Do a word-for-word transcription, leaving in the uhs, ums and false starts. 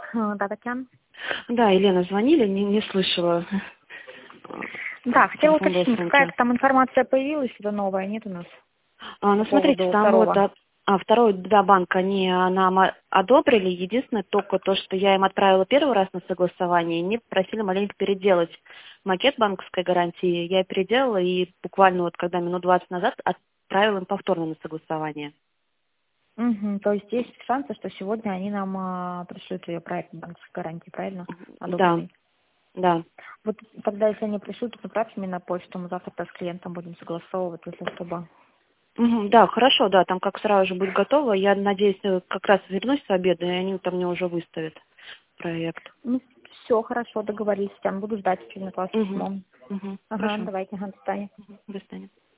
А, Да, Татьяна. Да, Елена, звонили, не, не слышала. Да, хотела Телефон был в уточнить, сумке. какая-то там информация появилась, это новая, нет у нас А, ну, по смотрите, поводу там вот второго. а, а, второй да, банк, они а, нам а, одобрили. Единственное, только то, что я им отправила первый раз на согласование, они просили маленько переделать макет банковской гарантии. Я переделала и буквально вот когда минут двадцать назад отправила им повторно на согласование. Угу, то есть есть шансы, что сегодня они нам а, пришлют ее проект банковской гарантии, правильно? Да, Одобренный. да. Вот тогда, если они пришлют, то направьте мне на почту, мы завтра с клиентом будем согласовывать, если чтобы. Мгм, да, хорошо, да, там как сразу же будет готово. Я надеюсь, э, как раз вернусь с обеда, и они там мне уже выставят проект. Ну, все, хорошо, договорились, Татьяна, буду ждать сегодня от вас Угу, письмо. угу, Ага, хорошо. давайте, ага, до свидания. Мгм, до свидания.